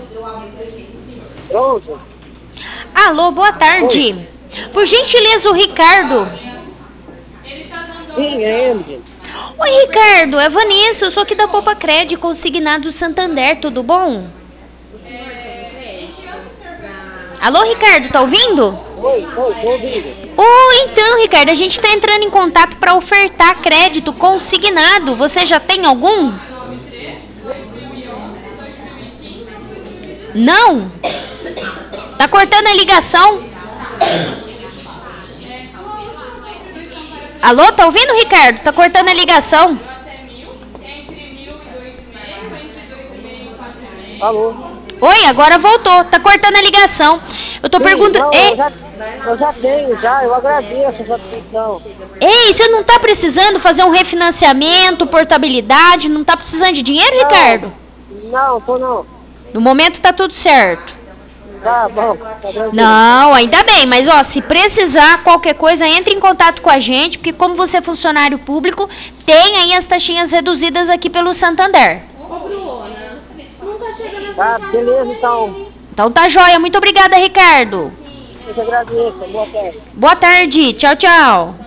Pronto. Alô, boa tarde. Por gentileza, o Ricardo. Sim, é ele. Oi, Ricardo, é Vanessa, eu sou aqui da Poupa Cred, consignado Santander, tudo bom? Alô, Ricardo, tá ouvindo? Oi, tô ouvindo. Então, Ricardo, a gente tá entrando em contato para ofertar crédito consignado. Você já tem algum? Não? Tá cortando a ligação? Alô, tá ouvindo, Ricardo? Tá cortando a ligação. Alô? Oi, agora voltou. Tá cortando a ligação. Eu tô Sim, perguntando... não, Ei, eu já tenho, eu agradeço essa atenção. você não tá precisando fazer um refinanciamento, portabilidade? Não tá precisando de dinheiro, Ricardo? Não, tô não. No momento tá tudo certo. Tá bom, tá tranquilo. Não, ainda bem, mas ó, se precisar qualquer coisa, entre em contato com a gente, porque como você é funcionário público, tem aí as taxinhas reduzidas aqui pelo Santander. Tá, beleza então. Então tá joia, muito obrigada, Ricardo. Eu te agradeço, boa tarde. Boa tarde, tchau, tchau.